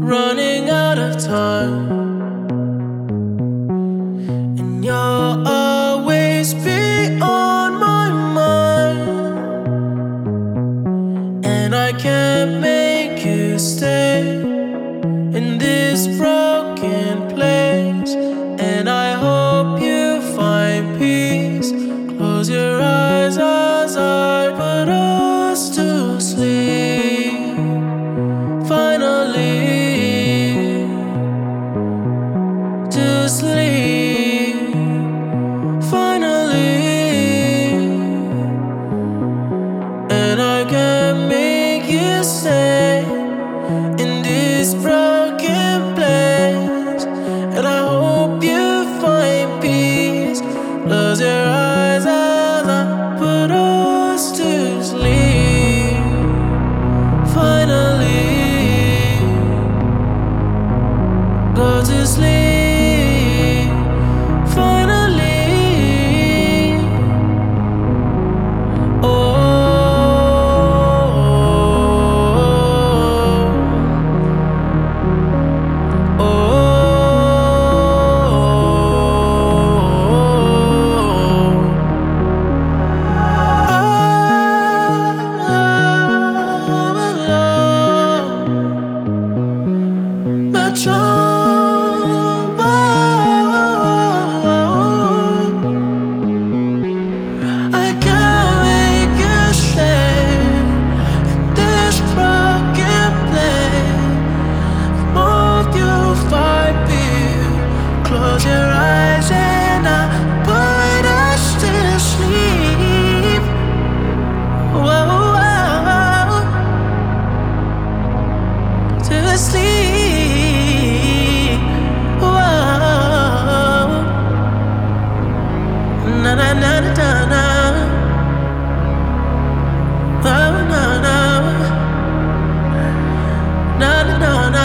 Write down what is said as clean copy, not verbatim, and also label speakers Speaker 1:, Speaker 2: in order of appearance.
Speaker 1: running out of time, and you'll always be on my mind, and I can't make you stay in this broken place, and I hope you find peace. Close your eyes as I put us to sleep. Finally, to sleep. Finally, and I can't make you stay in this broken place, and I hope you find peace. Close your eyes as I put us to sleep. Finally, go to sleep. Finally, oh, oh, I can't make you stay in this broken place. Hope you find peace. Close your eyes and I put us to sleep. Whoa, to sleep. Whoa, na na na na na. Oh, no, no, no, no, no.